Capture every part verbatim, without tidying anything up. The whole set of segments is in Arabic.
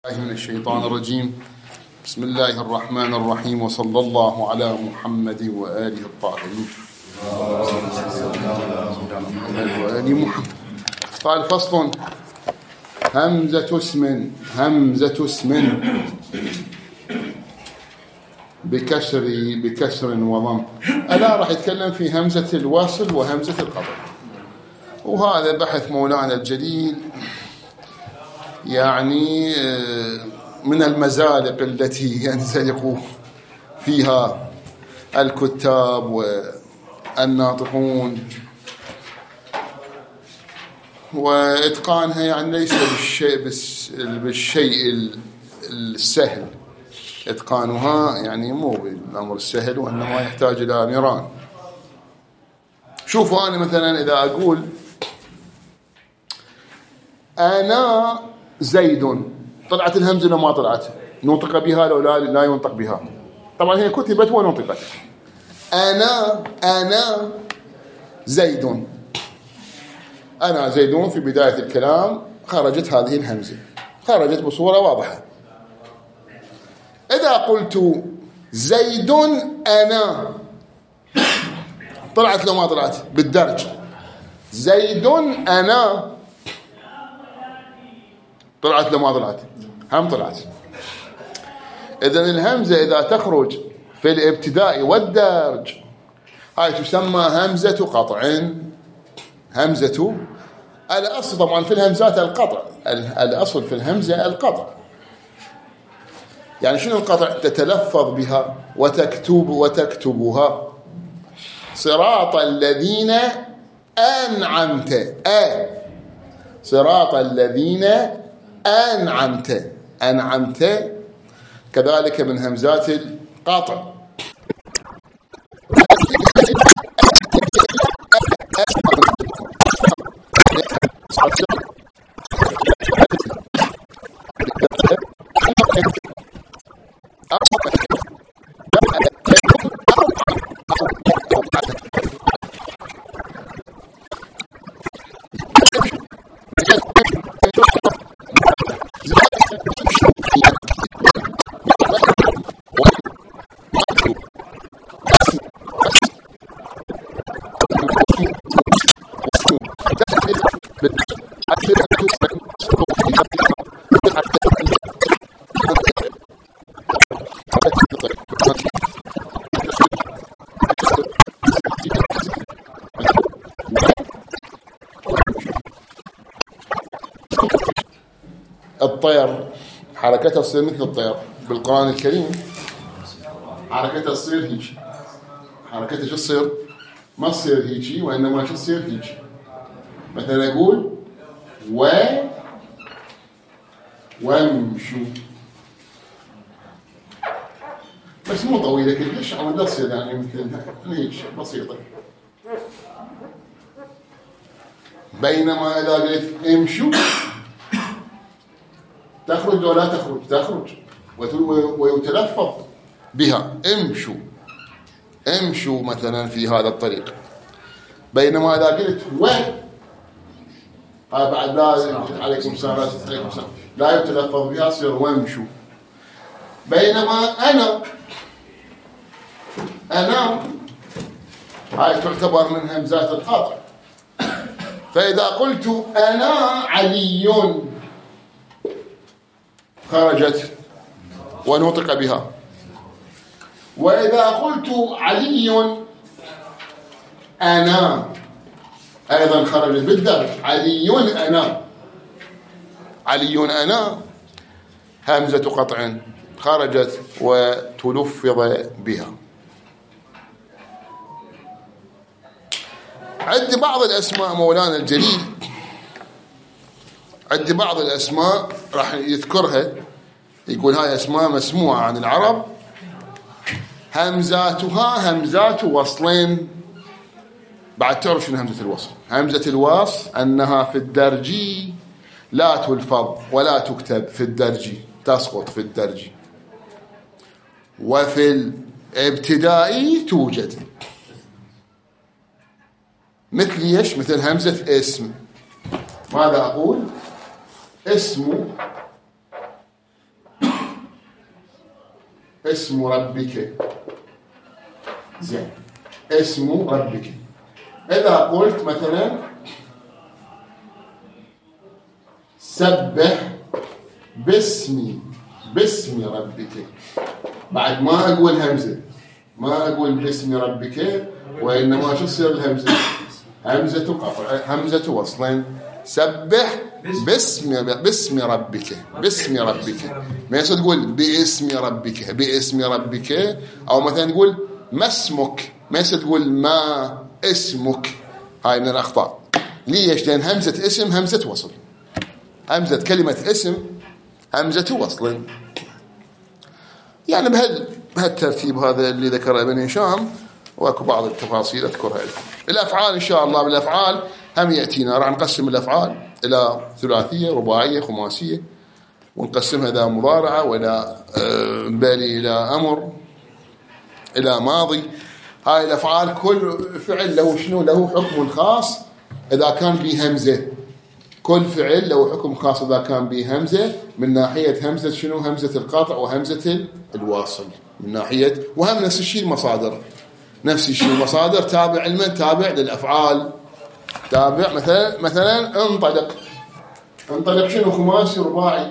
من الشيطان الرجيم. بسم الله الرحمن الرحيم، وصلى الله على محمد وآله الطاهرين وآل محمد. قال فصل: همزة اسم همزة اسم بكسر بكسر وضم. ألا راح يتكلم في همزة الوصل وهمزة القطع، وهذا بحث مولانا الجليل، يعني من المزالق التي ينزلق فيها الكتاب والناطقون، وإتقانها يعني ليس بالشيء بالشيء السهل. إتقانها يعني مو بالأمر السهل، وإنما يحتاج إلى نيران. شوفوا، أنا مثلا إذا أقول أنا زيد، طلعت الهمزة لو ما طلعت؟ نطق بها لو لا, لا ينطق بها؟ طبعا هي كتبت ونطقت. أنا أنا زيد، أنا زيدون في بداية الكلام خرجت هذه الهمزة، خرجت بصورة واضحة. إذا قلت زيد أنا، طلعت لو ما طلعت؟ بالدرج. زيد أنا، طلعت لو ما طلعت؟ هم طلعت. إذن الهمزة إذا تخرج في الابتداء والدرج هاي تسمى همزة قطع. همزة الأصل طبعا في الهمزات القطع، الأصل في الهمزة القطع. يعني شنو القطع؟ تتلفظ بها وتكتب وتكتبها. صراط الذين أنعمت، أ صراط الذين أنعمت، أنعمت كذلك من همزات القطع. الطير حركتها تصير مثل الطير بالقرآن الكريم، حركتها تصير هيك. حركتها شو تصير؟ ما تصير هيك، وإنما شو تصير هيك. مثلا أقول و وامشوا، بس مو طويلة كلش، عم لا تصير يعني مثل هيك بسيطة. بينما إذا قلت امشوا تخرج ولا تخرج؟ تخرج ويتلفظ بها. امشوا امشوا مثلا في هذا الطريق. بينما إذا قلت و، هذا بعد لا عليكم السلام عليكم السلام لا يتلفظ بها، يصير وامشوا. بينما أنا أنا هاي تعتبر من همزات القطع. فإذا قلت أنا علي خرجت ونطق بها. وإذا قلت علي أنا أيضا خرجت بالدرج. علي أنا، علي أنا همزة قطع خرجت وتلفظ بها. عندي بعض الأسماء مولانا الجليل، عندي بعض الأسماء راح يذكرها، يقول هاي أسماء مسموعة عن العرب، همزاتها همزات وصلين. بعد تعرف شنو همزة الوصل؟ همزة الوصل أنها في الدرجي لا تلفظ ولا تكتب في الدرجي، تسقط في الدرجي. وفي الابتدائي توجد، مثل ايش؟ مثل همزة اسم. ماذا أقول؟ اسم اسم ربك. زين، اسم ربك. إذا قلت مثلا سبح باسم باسم ربك، بعد ما أقول همزة، ما أقول باسم ربك، وإنما شو تصير الهمزة؟ همزة قطع، همزة وصل. سبح باسم باسم ربك، باسم ربك. ما يصير تقول باسم ربك، باسم ربك. أو مثلا تقول ما اسمك، ما يصير تقول ما اسمك. هاي من الأخطاء. ليش؟ لأن همزة اسم همزة وصل، همزة كلمة اسم همزة وصل. يعني بهال بهالترتيب هذا اللي ذكره ابن هشام، واكو بعض التفاصيل اذكرها لكم. الافعال ان شاء الله، بالافعال هم ياتينا، راح نقسم الافعال الى ثلاثيه، رباعيه، خماسيه، ونقسمها الى مضارعه، والى بالي، الى امر، الى ماضي. هاي الافعال كل فعل له شنو؟ له حكم خاص اذا كان به همزه. كل فعل له حكم خاص اذا كان به همزه، من ناحيه همزه شنو؟ همزه القطع وهمزه الواصل، من ناحيه. وهم نفس الشيء المصادر، نفس الشيء المصادر تابع لمن؟ تابع للافعال. تابع مثلا مثلا انطلق، انطلق شنو؟ خماسي رباعي؟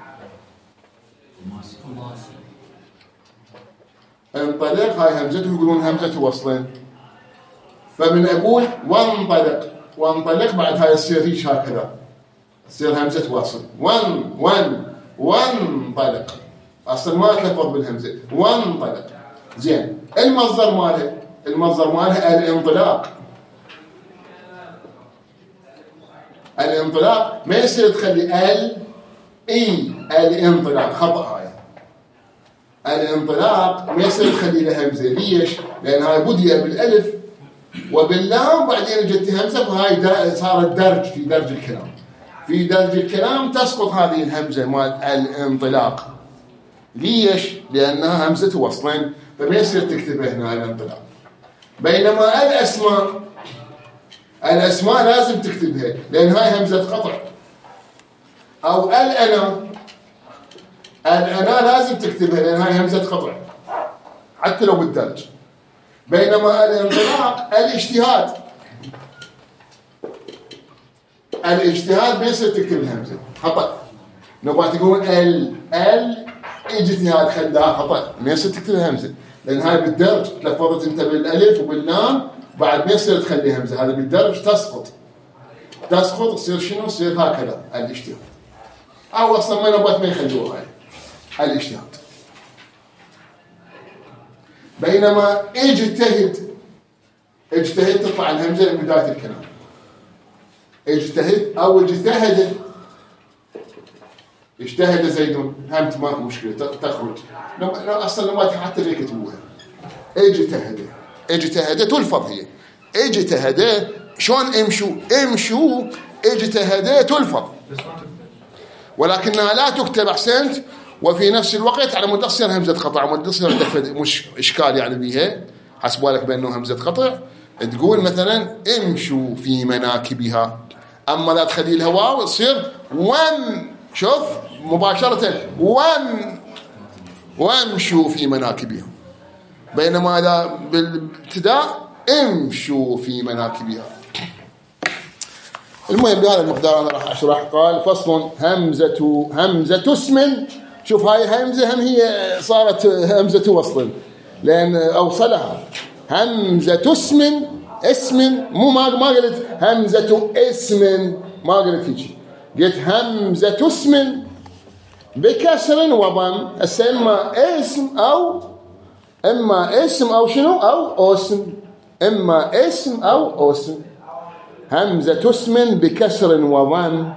انطلق هاي همزته يقولون همزه وصل. فمن اقول وانطلق، وانطلق بعد هاي تصير هيك هكذا، تصير همزه وصل. ون ون وانطلق، اصلا ما تلفظ بالهمزه، وانطلق. زين، المصدر مالها، المصدر مالها الانطلاق. الانطلاق ما يصير تخلي ال اي، الانطلاق خطا. هاي الانطلاق ما يصير تخلي له همزه. ليش؟ لان هاي بديت بالالف وباللام بعدين اجت همزه، فهاي صارت درج في درج الكلام. في درج الكلام تسقط هذه الهمزه مال الانطلاق. ليش؟ لانها همزه وصلين، فما يصير تكتبها هنا الانطلاق. بينما الاسماء، الاسماء لازم تكتبها لان هاي همزه قطع. او الانا، الانا لازم تكتبها لان هاي همزه قطع حتى لو بالدرج. بينما الانطلاق الاجتهاد، الاجتهاد ما يصير تكتب الهمزه، خطا. نبغى تقول ال ال اجتهاد، خلها خطا، ما يصير تكتب الهمزه لان هاي بالدرج تلفظت انت بالالف وباللام، بعد ما يصير تخلي همزه. هذا بالدرج تسقط، تسقط تصير شنو؟ تصير هكذا الاجتهاد. او اصلا ما نبغى ما يخلوها هاي الاجتهاد. بينما اجتهد، اجتهد تطلع الهمزه من بدايه الكلام. اجتهد او اجتهد، اجتهد زيد، همت ماكو مشكله تخرج. اصلا ما حتى اللي يكتبوها اجتهد، اجتهد تلفظ. هي اجتهد شلون؟ امشوا امشوا، اجتهد تلفظ ولكنها لا تكتب. احسنت. وفي نفس الوقت على مود تصير همزه قطع، مود تصير عندك مش اشكال يعني بيها، حسب بالك بانه همزه قطع، تقول مثلا امشوا في مناكبها. اما لا تخلي لها واو تصير وم، شوف مباشره وم، وامشوا في مناكبها. بينما اذا بالابتداء امشوا في مناكبها. المهم بهذا المقدار انا راح اشرح. قال فصل همزه همزه اسم. شوف هاي همزه هم هي صارت همزه وصل لان اوصلها. همزه اسم، اسم مو ما ما قلت همزه اسم، ما قلت هيك، قلت همزه اسم بكسر وضم. هسه اما اسم او اما اسم او شنو او اسم، اما اسم او اسم. همزة اسم بكسر وضم.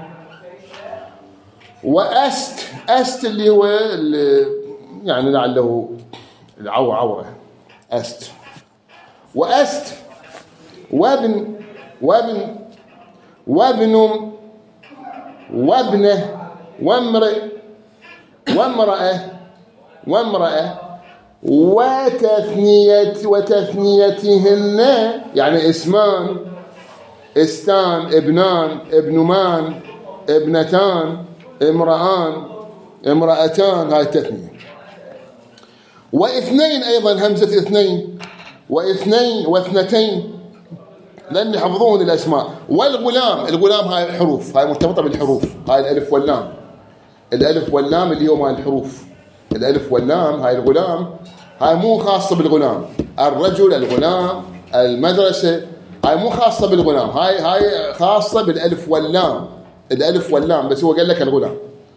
وأست، أست اللي هو اللي يعني لعله العو عورة، أست. وأست وابن وابن وابن وابنه وامرئ وامرأة وامرأة وتثنية وتثنيتهن، يعني اسمان، استان، ابنان، ابنمان، ابنتان، امرأان، امرأتان، هاي التثنية. واثنين أيضا همزة اثنين، واثنين واثنتين، لأن يحفظون الأسماء. والغلام، الغلام هاي الحروف، هاي مرتبطة بالحروف، هاي الألف واللام، الألف واللام اللي هو مال الحروف، الألف واللام هاي الغلام، هاي مو خاصة بالغلام، الرجل، الغلام، المدرسة، هاي مو خاصة بالغلام، هاي هاي خاصة بالألف واللام، الألف واللام، بس هو قال لك الغلام.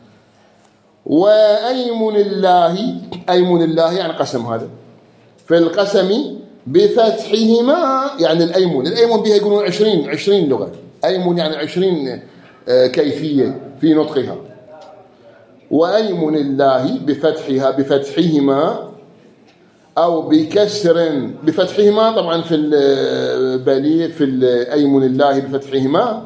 وأيمن الله، أيمن الله يعني قسم، هذا في القسم بفتحهما، يعني الأيمن، الأيمن بها يقولون عشرين عشرين لغة، أيمن يعني عشرين كيفية في نطقها. وأيمن الله بفتحها، بفتحهما أو بكسر، بفتحهما طبعا في البليغ، في أيمن الله بفتحهما،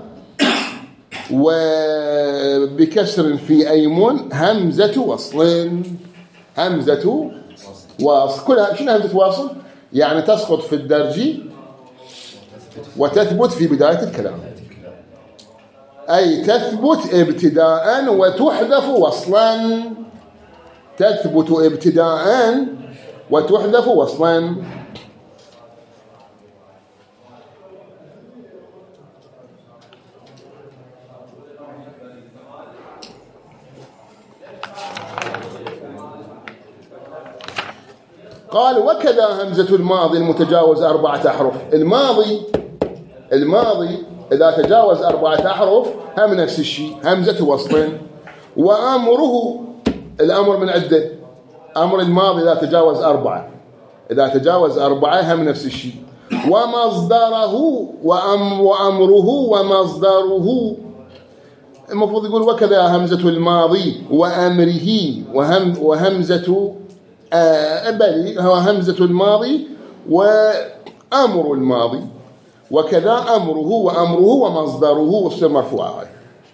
وبكسر في أيمن همزة وصل، همزة واصل، كلها شنو همزة واصل؟ يعني تسقط في الدرج وتثبت في بداية الكلام، أي تثبت ابتداء وتحذف وصلا، تثبت ابتداء وتحذف وصلا. قال وكذا همزة الماضي المتجاوز أربعة أحرف، الماضي الماضي إذا تجاوز أربعة أحرف هم نفس الشيء، همزة وصل. وأمره، الأمر من عدة، أمر الماضي إذا تجاوز أربعة، إذا تجاوز أربعة هم نفس الشيء. ومصدره، وأم وأمره ومصدره، المفروض يقول وكذا همزة الماضي وأمره، وهم وهمزة آه بل هو همزة الماضي وأمر الماضي، وكذا أمره وأمره ومصدره والصيغة مرفوعة.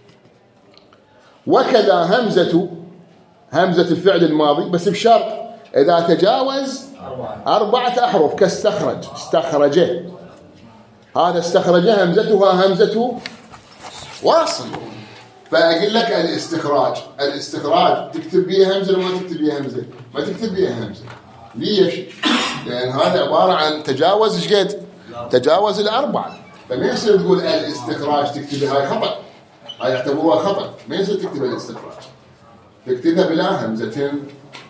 وكذا همزة، همزة الفعل الماضي بس بشرط إذا تجاوز أربعة أحرف، كاستخرج، استخرجه، هذا استخرجه همزتها همزة واصل. فأقول لك الاستخراج، الاستخراج تكتب بيه همزة ولا ما تكتب بيه همزة؟ ما تكتب بيه همزة. ليش؟ لأن هذا عبارة عن تجاوز ايش قد؟ تجاوز الأربعة، فما يصير تقول الاستخراج تكتب هاي خطأ، هاي يعتبروها خطأ، ما يصير تكتب الاستخراج، تكتبها بلا همزتين.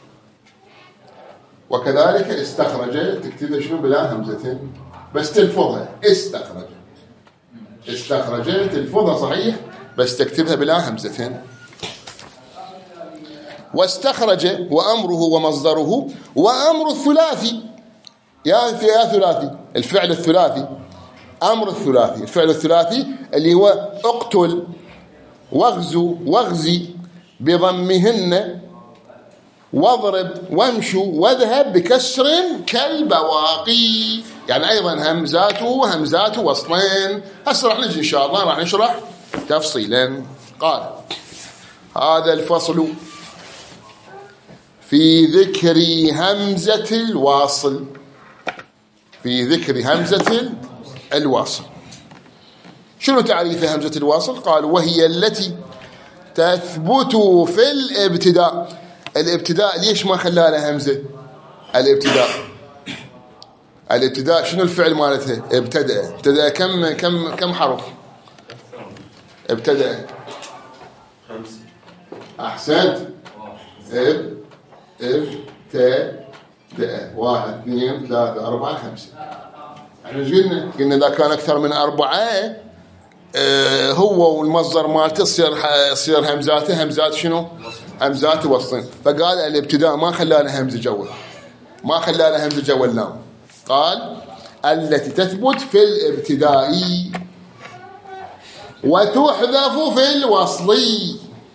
وكذلك استخرج تكتبها شنو؟ بلا همزتين، بس تلفظها استخرج، استخرج تلفظها صحيح بس تكتبها بلا همزتين. واستخرج وأمره ومصدره. وأمر الثلاثي، يا يا ثلاثي، الفعل الثلاثي، أمر الثلاثي، الفعل الثلاثي اللي هو اقتل واغزو واغزي بضمهن، واضرب وامشوا واذهب بكسر كالبواقي، يعني أيضا همزاته همزات وصلين. هسه راح نجي إن شاء الله راح نشرح تفصيلا. قال هذا الفصل في ذكر همزة الواصل، في ذكر همزة الواصل. شنو تعريف همزة الواصل؟ قال وهي التي تثبت في الابتداء. الابتداء ليش ما خلى لها همزة؟ الابتداء، الابتداء شنو الفعل مالتها؟ ابتدأ، ابتدأ كم كم كم حرف؟ ابتدأ خمسة. أحسنت. اب اب تا دا، واحد اثنين ثلاثة أربعة خمسة. احنا قلنا قلنا إذا كان أكثر من أربعة اه هو والمصدر مالته تصير تصير همزاته همزات شنو؟ همزات وصل. فقال الابتداء ما خلى له همزة جوه، ما خلى له همزة جوه اللام. قال التي تثبت في الابتداء وتحذف في الوصل،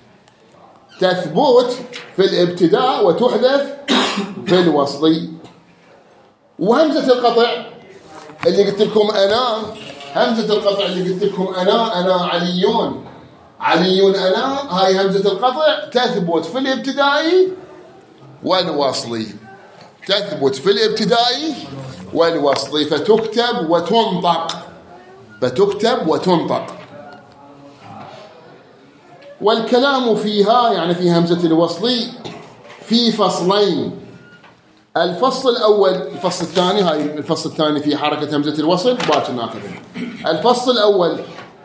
تثبت في الابتداء وتحذف في الوصل. وهمزة القطع اللي قلت لكم أنا، همزة القطع اللي قلت لكم أنا أنا عليون عليون أنا، هاي همزة القطع تثبت في الابتدائي والوصلي، تثبت في الابتدائي والوصلي، فتكتب وتنطق، فتكتب وتنطق. والكلام فيها يعني في همزة الوصل في فصلين، الفصل الأول الفصل الثاني، هاي الفصل الثاني في حركة همزة الوصل باكر ناخذه. الفصل الأول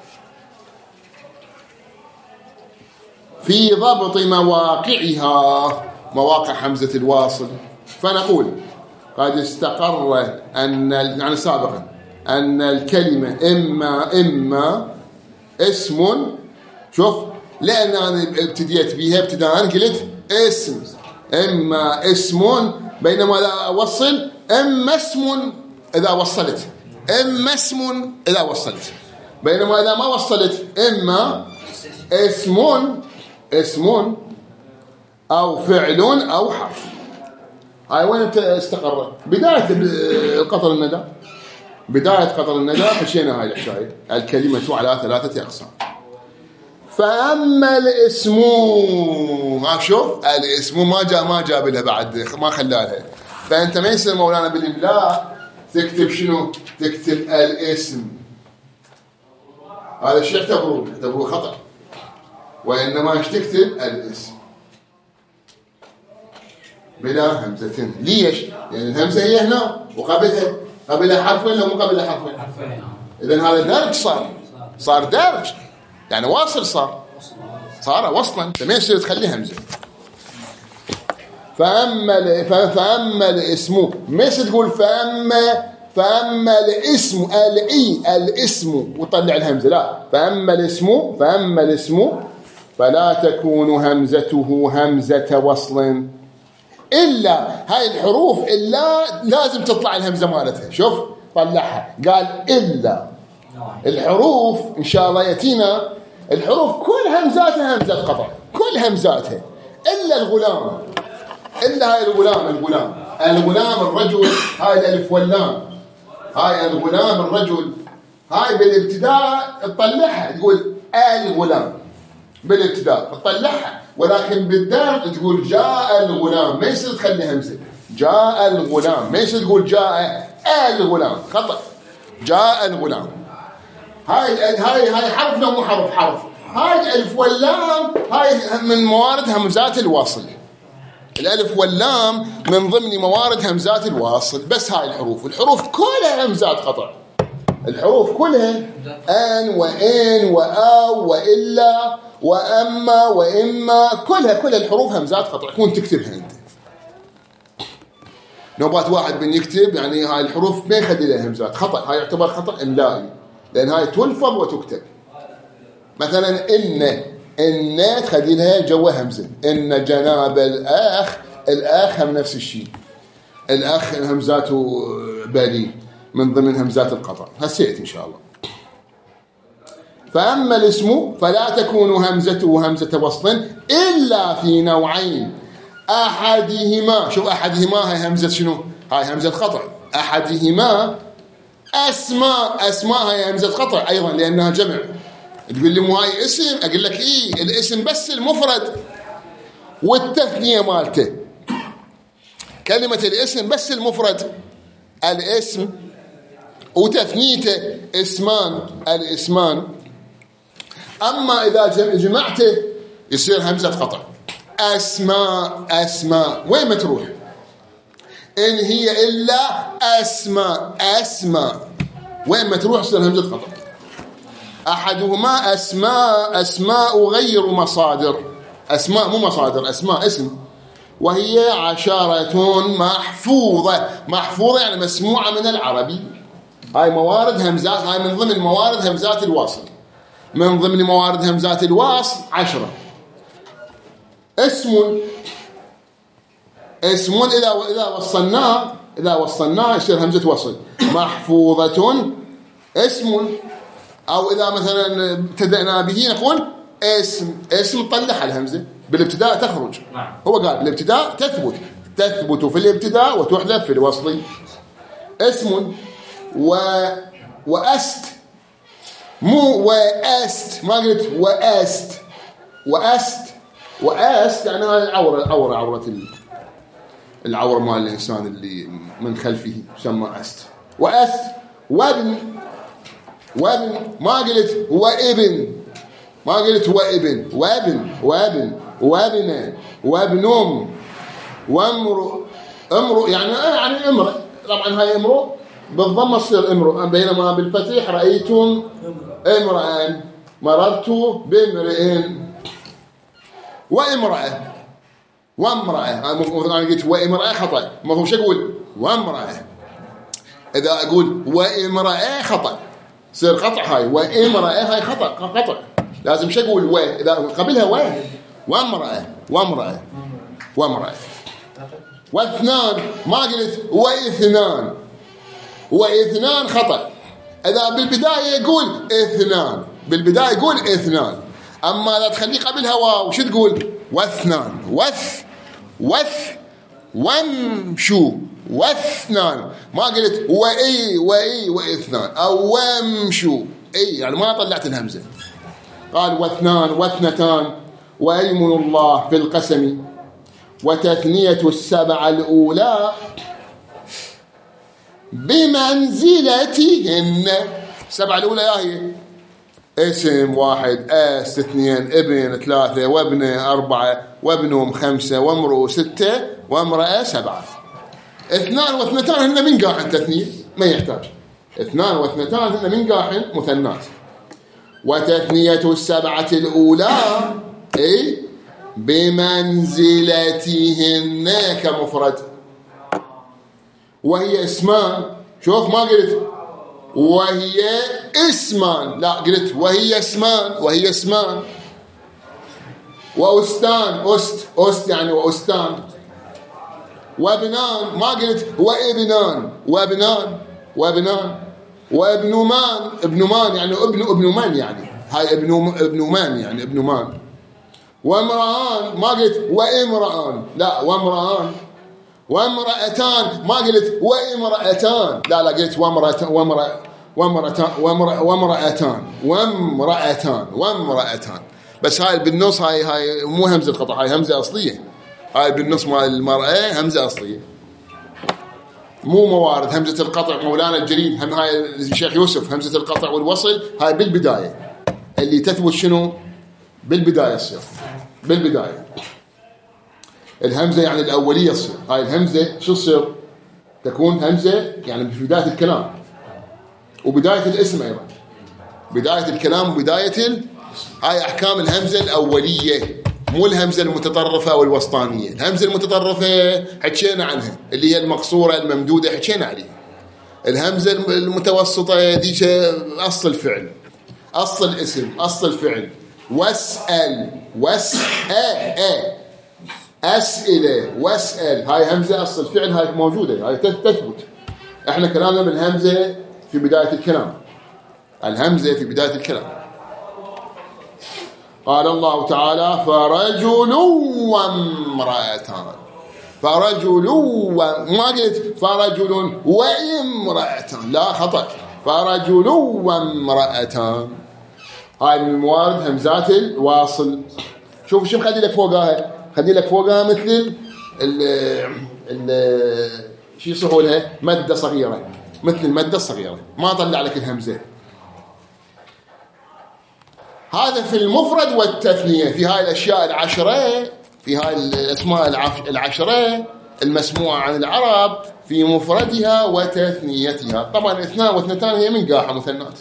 في ضبط مواقعها، مواقع همزة الواصل. فنقول قد استقر أن يعني سابقا أن الكلمة إما إما اسم، شوف لأن أنا ابتديت بها ابتداء قلت اسم، إما اسم، بينما لا أوصل إما اسم إذا وصلت، إما اسم إذا وصلت، بينما إذا ما وصلت إما اسم اسم أو فعل أو حرف. هاي وين استقر؟ بداية القطر الندى، بداية قطر الندى خشينا هاي الحكاية. الكلمة على ثلاثة أقسام. فأما الاسم، ها شوف الاسم ما جاء ما جاب لها بعد، ما خلالها. فأنت ما يصير مولانا بالإملاء تكتب شنو؟ تكتب الاسم. هذا الشيء اعتبروه اعتبروه خطأ، وإنما ايش تكتب؟ الاسم بلا همزتين. ليش؟ لأن الهمزة هي هنا وقبلها قبلها حرف ولا مو قبلها حرف؟ إذن هذا درج، صار صار درج يعني واصل، صار صار وصلا. انت ما يصير تخليه همزه. فاما فاما الاسم، ما يصير تقول فاما فاما الاسم الاي الاسم وطلع الهمزه، لا. فاما الاسم فاما الاسم فلا تكون همزته همزه وصل الا، هاي الحروف الا لازم تطلع الهمزه مالتها. شوف طلعها، قال الا الحروف ان شاء الله ياتينا الحروف كل همزاتها همزة قطع، كل همزاتها إلا الغلام، إلا هاي الغلام الغلام الغلام الرجل، هاي الألف واللام، هاي الغلام الرجل، هاي بالابتداء تطلعها تقول الغلام بالابتداء تطلعها، ولكن بالدرج تقول جاء الغلام، ما يصير تخلي همزة. جاء الغلام ما يصير تقول جاء الغلام، خطأ. جاء الغلام. هاي هاي هاي حرف لو مو حرف؟ حرف. هاي الألف واللام هاي من موارد همزات الواصل. الألف واللام من ضمن موارد همزات الواصل. بس هاي الحروف الحروف كلها همزات قطع، الحروف كلها أن وإن وأو وإلا وأما وإما، كلها كل الحروف همزات قطع. كون تكتبها أنت نوبات واحد من يكتب يعني هاي الحروف ما يخلي لها همزات، خطأ. هاي يعتبر خطأ إملائي، لأن هاي تلفظ وتكتب. مثلا إن إن تخلي لها جوا همزة. إن جناب الأخ، الأخ هم نفس الشيء، الأخ همزاته بالي من ضمن همزات القطع. هسيت إن شاء الله. فأما الاسم فلا تكون همزته همزة وصل إلا في نوعين أحدهما. شوف أحدهما هاي همزة شنو؟ هاي همزة قطع. أحدهما أسماء، أسماء هاي همزة قطع أيضا لأنها جمع. تقول لي مو هاي اسم؟ أقول لك إيه، الاسم بس المفرد والتثنية مالته. كلمة الاسم بس المفرد، الاسم وتثنيته اسمان، الاسمان. أما إذا جمعته يصير همزة قطع. أسماء، أسماء وين ما تروح إن هي إلا أسماء، أسماء وين ما تروح يصير همزة قطع. أحدهما أسماء، أسماء غير مصادر، أسماء مو مصادر، أسماء اسم، وهي عشرة محفوظة. محفوظة يعني مسموعة من العربي. هاي موارد همزات، هاي من ضمن موارد همزات الواصل. من ضمن موارد همزات الواصل عشرة. اسم، اسم إذا إذا وصلناه إذا وصلناه يصير همزة وصل. محفوظة اسم. أو إذا مثلا ابتدأنا به نقول اسم، اسم طلع الهمزة بالابتداء تخرج. هو قال بالابتداء تثبت، تثبت في الابتداء وتحذف في الوصل. اسم و وأست، مو وأست، ما قلت وأست. وأست وأست يعني هاي العورة، العورة عورة العورة مال الإنسان اللي من خلفه يسمى أست. وأست وابن، وابن ما قلت وابن، ما قلت وابن، وابن وابن وابن وابنم وامر امرؤ يعني يعني امرئ، طبعا هاي امرؤ بالضمه تصير امرؤ، بينما بالفتح رايتم امرأ، مررت بامرئ. وامرأة وامرأة، انا قلت وامرأة خطأ، المفروض شو اقول؟ وامرأة. اذا اقول وامرأة خطأ يصير قطع، هاي وامرأة هاي خطأ خطأ، لازم شو اقول؟ و اذا قبلها و وامرأة وامرأة وامرأة. واثنان ما قلت واثنان، واثنان خطأ. إذا بالبداية يقول اثنان، بالبداية يقول اثنان، أما لا تخليه قبلها واو شو تقول؟ واثنان وث وث وامشوا واثنان، ما قلت وإي وإي واثنان أو وامشوا إي، يعني ما طلعت الهمزة. قال واثنان واثنتان وأيمن الله في القسم وتثنية السبع الأولى بمنزلتهن. السبعة الأولى يا هي اسم واحد، أس اثنين، ابن ثلاثة، وابنة أربعة، وابنهم خمسة، وامرؤ ستة، وامرأة سبعة. اثنان واثنتان هن من قاحن تثنية ما يحتاج، اثنان واثنتان هن من قاحن مثنات. وتثنية السبعة الأولى أي بمنزلتهن كمفرد، وهي اسمان. شوف ما قلت وهي اسمان، لا قلت وهي اسمان، وهي اسمان. وأستان، أست أست يعني وأستان. وابنان ما قلت وابنان، وابنان وابنان. وابن مان، ابن مان يعني ابن ابن من، يعني هاي ابن ابن من يعني ابن مان. وامرأان ما قلت وامرأان، لا وامرأان. وامرأتان ما قلت وامرأتان، لا لا قلت وامرأتان وامرأ وامرأتان وامرأتان وامرأتان وامرأتان. بس هاي بالنص، هاي هاي مو همزة قطع، هاي همزة أصلية. هاي بالنص مال المرأة همزة أصلية، مو موارد. همزة القطع مولانا الجليل هم هاي الشيخ يوسف، همزة القطع والوصل هاي بالبداية اللي تثبت شنو؟ بالبداية تصير بالبداية الهمزة، يعني الأولية تصير. هاي الهمزة شو تصير؟ تكون همزة يعني في بداية الكلام وبداية الاسم أيضا، بداية الكلام وبداية ال... هاي أحكام الهمزة الأولية، مو الهمزة المتطرفة والوسطانية. الهمزة المتطرفة حكينا عنها، اللي هي المقصورة الممدودة حكينا عليها. الهمزة المتوسطة دي أصل الفعل، أصل الاسم، أصل الفعل. واسأل واسأل أسئلة واسأل، هاي همزة أصل الفعل، هاي موجودة، هاي تثبت. احنا كلامنا بالهمزة في بداية الكلام، الهمزة في بداية الكلام. قال الله تعالى فرجل وامرأتان، فرجل و... ما قلت فرجل وامرأتان، لا خطأ، فرجل وامرأتان. هاي من الموارد همزات الواصل. شوف شو مخلي لك فوقها، خلي لك فوقها مثل ال ال شو يصيحوا لها مدة صغيرة، مثل المدة الصغيرة، ما طلع لك الهمزة. هذا في المفرد والتثنية، في هاي الأشياء العشرة، في هاي الأسماء العشرة المسموعة عن العرب في مفردها وتثنيتها. طبعا اثنان واثنتان هي من قاحة مثنات،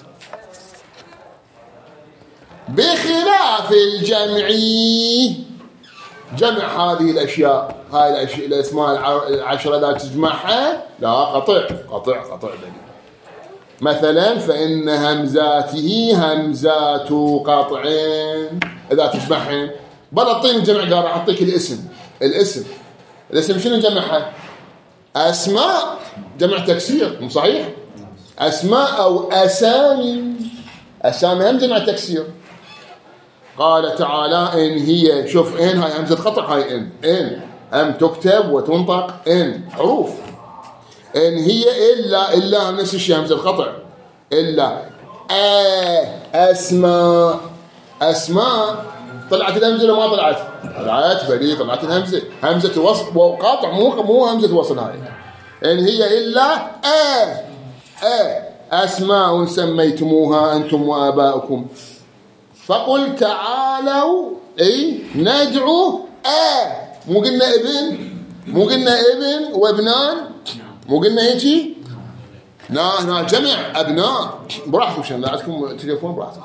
بخلاف الجمعي. جمع هذه الأشياء، هاي الأشياء الأسماء العشرة لا تجمعها، لا قطع قطع قطع دليل. مثلا فإن همزاته همزات قطع، إذا تجمعهن بلا طين الجمع. قال راح أعطيك الاسم، الاسم الاسم شنو جمعها؟ أسماء، جمع تكسير مو صحيح؟ أسماء أو أسامي، أسامي هم جمع تكسير. قال تعالى إن هي، شوف إن هاي همزة قطع، هاي إن إن هم تكتب وتنطق إن حروف. إن هي إلا إلا نفس الشيء همزة القطع، إلا آه أسماء أسماء. طلعت الهمزة ولا ما طلعت؟ طلعت فدي طلعت الهمزة، همزة وصل وقاطع، مو مو همزة وصل. هاي إن هي إلا آه آه أسماء سميتموها أنتم وآباؤكم فقل تعالوا أي ندعو آه، مو قلنا ابن مو قلنا ابن وابنان؟ مو قلنا يجي؟ نا هنا جمع أبناء. براحتكم شنو عندكم تليفون براحتكم.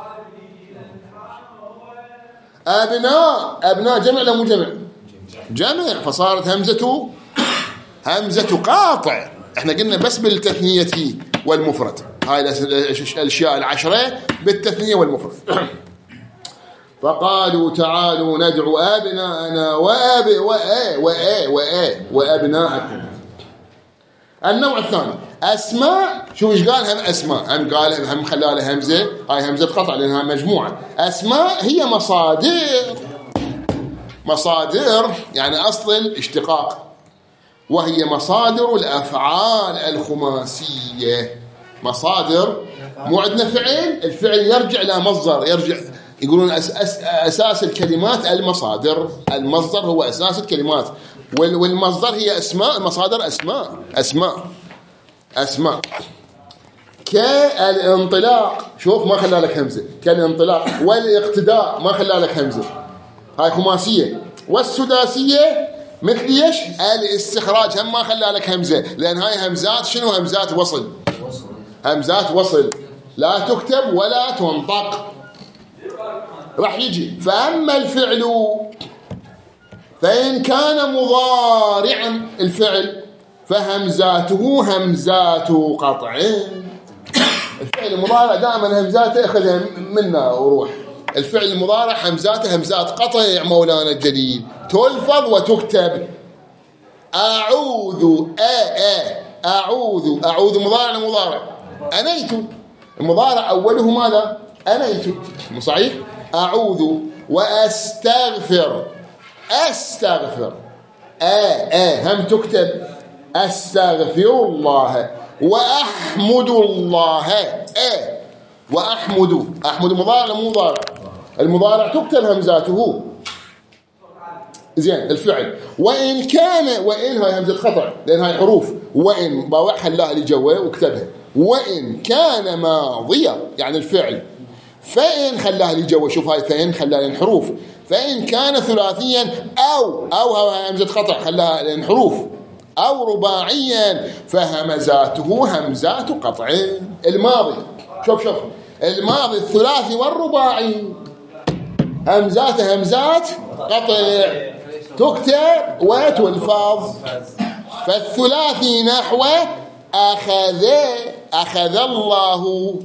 أبناء أبناء جمع لا مو جمع؟ جمع. فصارت همزة همزة قاطع. احنا قلنا بس بالتثنية والمفرد. هاي الأشياء العشرة بالتثنية والمفرد. فقالوا تعالوا ندعو أبناءنا وأب وأ وأ وأ وأبناءكم. النوع الثاني أسماء. شو إيش قال؟ هم أسماء هم قال هم خلالها همزة. هاي همزة قطع لأنها مجموعة. أسماء هي مصادر. مصادر يعني أصل الاشتقاق، وهي مصادر الأفعال الخماسية. مصادر مو عندنا فعل، الفعل يرجع إلى مصدر، يرجع يقولون أس أس أساس الكلمات المصادر. المصدر هو أساس الكلمات، والمصدر هي أسماء. المصادر أسماء أسماء أسماء. كالانطلاق، شوف ما خلى لك همزة. كالانطلاق. والاقتداء ما خلى لك همزة، هاي خماسية. والسداسية مثل ايش؟ الاستخراج هم ما خلى لك همزة، لأن هاي همزات شنو؟ همزات وصل. همزات وصل لا تكتب ولا تنطق. راح يجي فأما الفعل فإن كان مضارعا الفعل فهمزاته همزات قطع. الفعل المضارع دائما همزاته اخذها منا وروح. الفعل المضارع همزاته همزات قطع مولانا الجليل، تلفظ وتكتب. أعوذ أ أ أعوذ. أعوذ مضارع مضارع. أنيت المضارع أوله ماذا؟ أنيت. مو صحيح؟ أعوذ. وأستغفر. أستغفر آ آ هم تكتب. أستغفر الله. وأحمد الله. آ وأحمد. أحمد مضارع مو مضارع؟ المضارع تكتب همزاته. زين. الفعل وإن كان، وإن هاي همزة خطأ لأن هاي حروف. وإن باوع خلاها لجوه واكتبها. وإن كان ماضية يعني الفعل. فإن خلاها لجوه. شوف هاي فإن خلاها للحروف. فإن كان ثلاثيا أو أو هاي همزة خطأ خلاها للحروف. أو رباعيا فهمزاته همزات قطع. الماضي شوف شوف الماضي الثلاثي والرباعي همزات همزات قطع تكتب وتلفظ. فالثلاثي نحو أخذ أخذ الله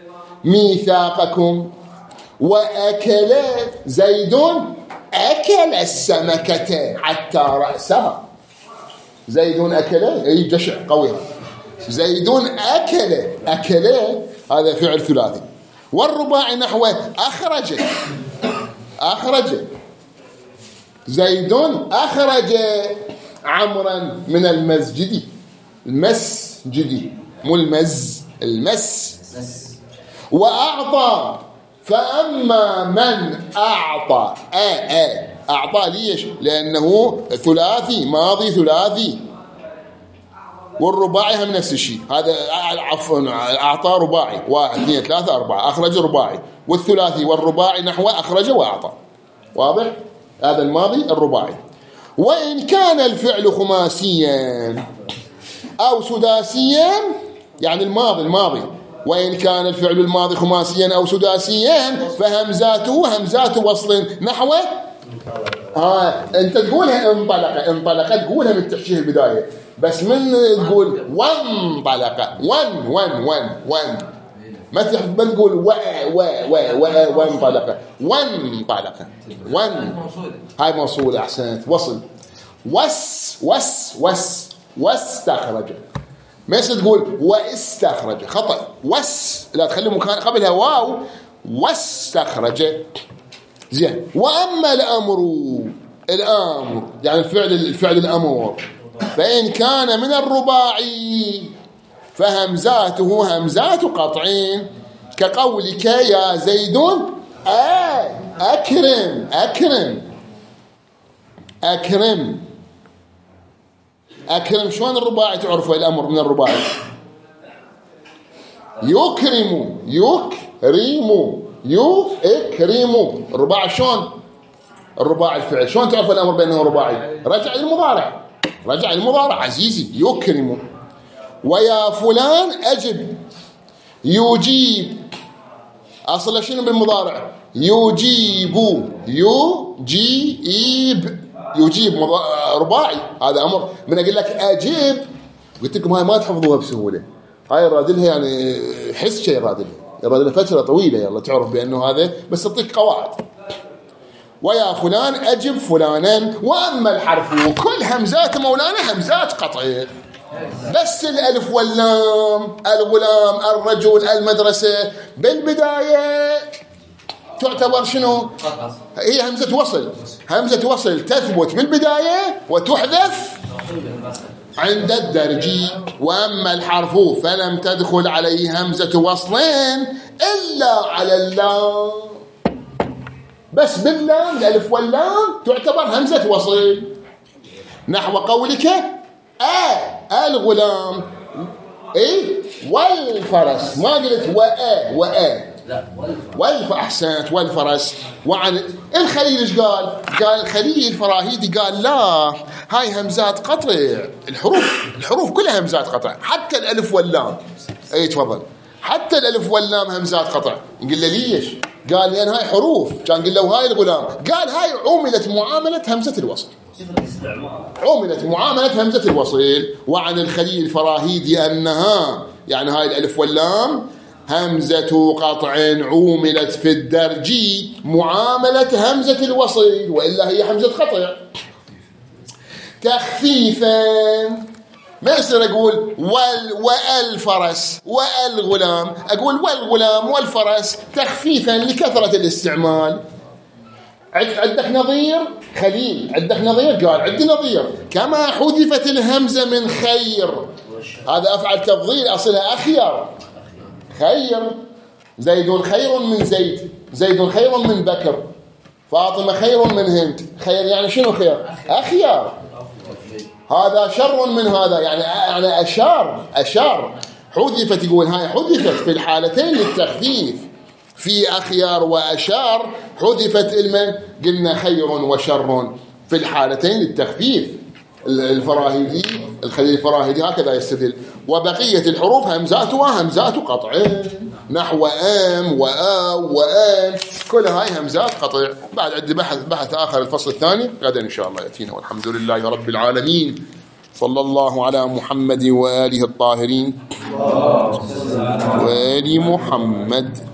ميثاقكم. وأكل زيد أكل السمكة حتى رأسها. زيد أكل أي جشع قوي. زيد أكل أكل هذا فعل ثلاثي. والرباعي نحو أخرج أخرج. زيد أخرج عمرا من المسجد. المسجد مو المز، المس. وأعطى. فأما من أعطى آ آ أعطى ليش؟ لأنه ثلاثي ماضي ثلاثي. والرباعي هم نفس الشيء. هذا عفوا أعطى رباعي واحد اثنين ثلاثة أربعة. أخرج رباعي. والثلاثي والرباعي نحو أخرج وأعطى. واضح؟ هذا الماضي الرباعي. وإن كان الفعل خماسيا أو سداسيا يعني الماضي الماضي. وإن كان الفعل الماضي خماسيا أو سداسيا فهمزاته همزات وصل نحو آه. أنت تقولها انطلق انطلق تقولها من تحشيه البداية، بس من تقول وانطلق ون ون ون ون ما تقول و و و و وانطلق وانطلق ون. هاي موصولة. أحسنت. وصل. وس وس وس واستخرج. ما تقول واستخرج خطأ. وس لا تخلي مكان قبلها واو. واستخرج. زين. وأما الأمر الأمر يعني الفعل الفعل الأمر فإن كان من الرباعي فهمزاته همزات قطعين كقولك يا زيد آه أكرم أكرم أكرم أكرم. شلون الرباعي تعرفه الأمر من الرباعي؟ يكرم يكرم يكرم. الرباعي شلون؟ الرباعي الفعل شلون تعرف الأمر بأنه رباعي؟ رجع للمضارع. رجع المضارع عزيزي يكرم. ويا فلان أجب يجيب، أصل شنو بالمضارع؟ يجيب يجيب يجيب رباعي، هذا أمر. من أقول لك أجيب قلت لكم هاي ما تحفظوها بسهولة، هاي رادلها يعني حس شيء رادلها رادلها فترة طويلة يلا تعرف بأنه هذا، بس تعطيك قواعد. ويا فلان أجب فلانا. وأما الحرف كل همزات مولانا همزات قطعية، بس الألف واللام، الغلام، الرجل، المدرسة بالبداية تعتبر شنو؟ هي همزة وصل. همزة وصل تثبت بالبداية وتحذف عند الدرجي. وأما الحرف فلم تدخل عليه همزة وصلين إلا على اللام، بس باللام الألف واللام تعتبر همزة وصل. نحو قولك آ الغلام إيه والفرس، ما قلت وآ وآ لا والف أحسنت والفرس. وعن الخليل إيش قال؟ قال الخليل الفراهيدي قال لا هاي همزات قطع، الحروف الحروف كلها همزات قطع حتى الألف واللام. أي تفضل، حتى الألف واللام همزات قطع. نقول له ليش؟ قال لأن هاي حروف. كان قال له هاي الغلام، قال هاي عملت معاملة همزة الوصل، عملت معاملة همزة الوصل. وعن الخليل الفراهيدي أنها يعني هاي الألف واللام همزة قطع عوملت في الدرجي معاملة همزة الوصل، وإلا هي همزة قطع. تخفيفا ما يصير أقول وال والفرس والغلام، أقول والغلام والفرس تخفيفا لكثرة الاستعمال. عندك نظير خليل، عندك نظير؟ قال عندي نظير. كما حذفت الهمزة من خير، هذا أفعل تفضيل أصلها أخير، خير. زيد خير من زيد، زيد خير من بكر، فاطمة خير من هند. خير يعني شنو خير؟ أخيار. هذا شر من هذا يعني يعني أشار أشار حذفت. يقول هاي حذفت في الحالتين للتخفيف، في أخيار وأشار حذفت المن، قلنا خير وشر في الحالتين للتخفيف. الفراهيدي الخليل الفراهيدي هكذا يستدل. وبقية الحروف همزاتها همزات قطع، نحو آم وآ وآن كل هاي همزات قطع. بعد عندي بحث بحث آخر الفصل الثاني غدا إن شاء الله يأتينا، والحمد لله رب العالمين. صلى الله على محمد وآله الطاهرين وآل محمد.